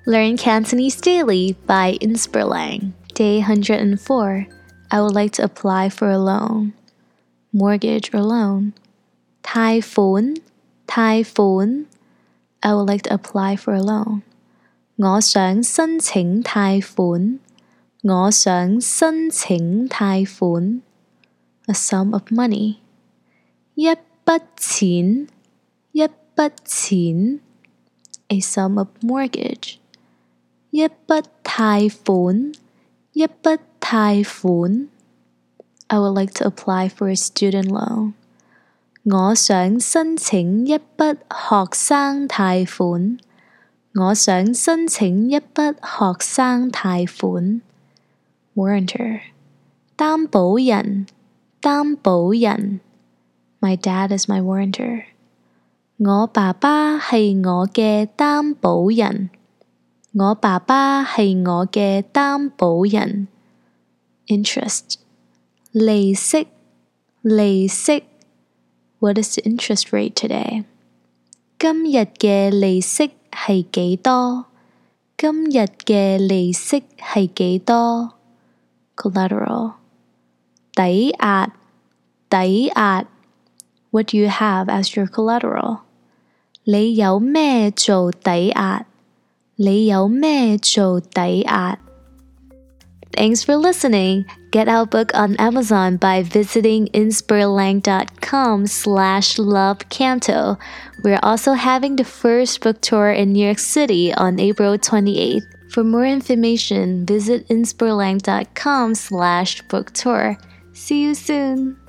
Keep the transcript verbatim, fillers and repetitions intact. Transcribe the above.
Learn Cantonese daily by Inspirlang. Day one hundred four. I would like to apply for a loan. Mortgage or loan. 貸款,貸款. I would like to apply for a loan. 我想申請貸款. 我想申請貸款. A sum of money. 一筆錢,一筆錢. A sum of mortgage. 一筆貸款,一筆貸款. I would like to apply for a student loan. 我想申請一筆學生貸款。我想申請一筆學生貸款。Warrantor. 擔保人，擔保人。My dad is my warrantor. 我爸爸係我嘅擔保人。我爸爸係我嘅擔保人。Interest. 利息，利息。What is the interest rate today? 今日嘅利息係幾多？今日嘅利息係幾多？ Collateral. 抵押，抵押。What do you have as your collateral? 你有咩做抵押？你有咩做抵押？ Thanks for listening. Get our book on Amazon by visiting inspirlang.com slash lovecanto. We're also having the first book tour in New York City on April twenty-eighth. For more information, visit inspirlang.com slash book tour. See you soon.